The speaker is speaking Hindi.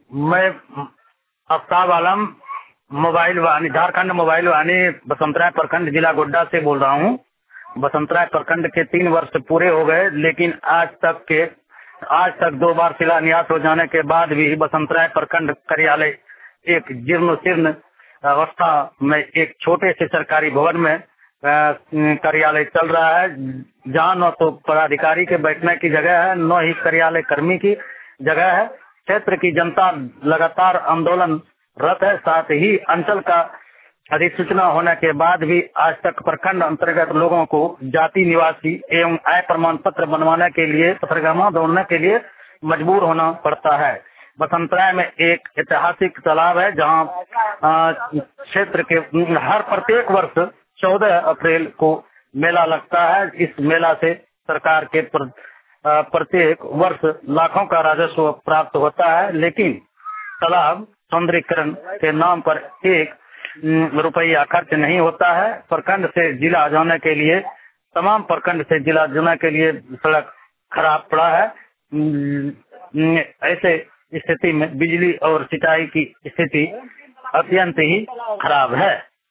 मैं आफ्ताब आलम मोबाइल वानी झारखंड मोबाइल वानी बसंतराय प्रखंड जिला गोड्डा से बोल रहा हूँ। बसंतराय प्रखंड के 3 वर्ष पूरे हो गए, लेकिन आज तक 2 बार शिलान्यास हो जाने के बाद भी बसंतराय प्रखंड कार्यालय एक जीर्ण शीर्ण अवस्था में एक छोटे से सरकारी भवन में कार्यालय चल रहा है, जहाँ न तो पदाधिकारी के बैठने की जगह है, न ही कार्यालय कर्मी की जगह है। क्षेत्र की जनता लगातार आंदोलनरत है। साथ ही अंचल का अधिसूचना होने के बाद भी आज तक प्रखंड अंतर्गत लोगों को जाति निवासी एवं आय प्रमाण पत्र बनवाने के लिए पथरगामा दौड़ने के लिए मजबूर होना पड़ता है। बसंतराय में एक ऐतिहासिक तालाब है, जहां क्षेत्र के हर प्रत्येक वर्ष 14 अप्रैल को मेला लगता है। इस मेला से सरकार के प्रत्येक वर्ष लाखों का राजस्व प्राप्त होता है, लेकिन तालाब सौंदर्यीकरण के नाम पर 1 रुपया खर्च नहीं होता है। प्रखंड से जिला जाने के लिए तमाम प्रखंड से जिला जाने के लिए सड़क खराब पड़ा है। ऐसे स्थिति में बिजली और सिंचाई की स्थिति अत्यंत ही खराब है।